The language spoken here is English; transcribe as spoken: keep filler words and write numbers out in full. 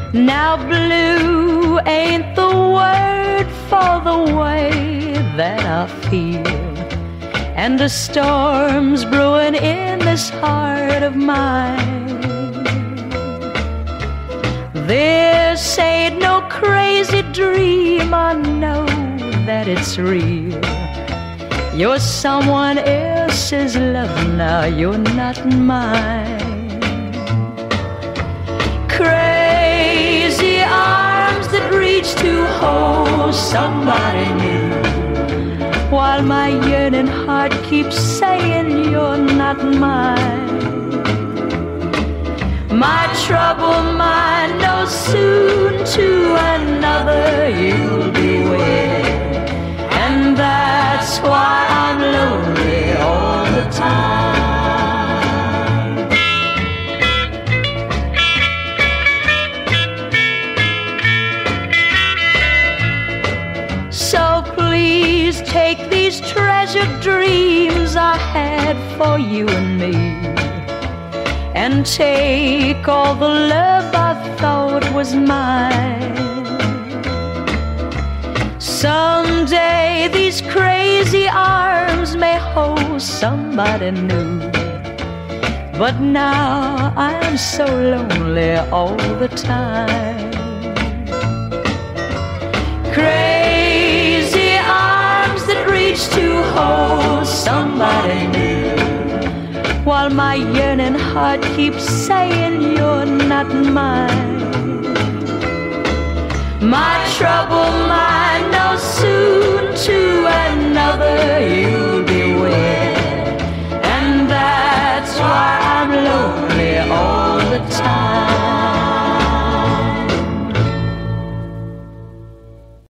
Now blue ain't the word for the way that I feel, and the storm's brewing in this heart of mine. This ain't no crazy dream, I know that it's real. You're someone else's love now, you're not mine. Crazy arms that reach to hold somebody new, while my yearning heart keeps saying you're not mine. My troubled mind knows soon to another you'll be with, and that's why I'm lonely all the time. So please take these treasured dreams I had for you and me, and take all the love I thought was mine. Someday these crazy arms may hold somebody new, but now I'm so lonely all the time. Crazy arms that reach to hold somebody new, while my yearning heart keeps saying you're not mine. My troubled mind knows soon to another you'll be with,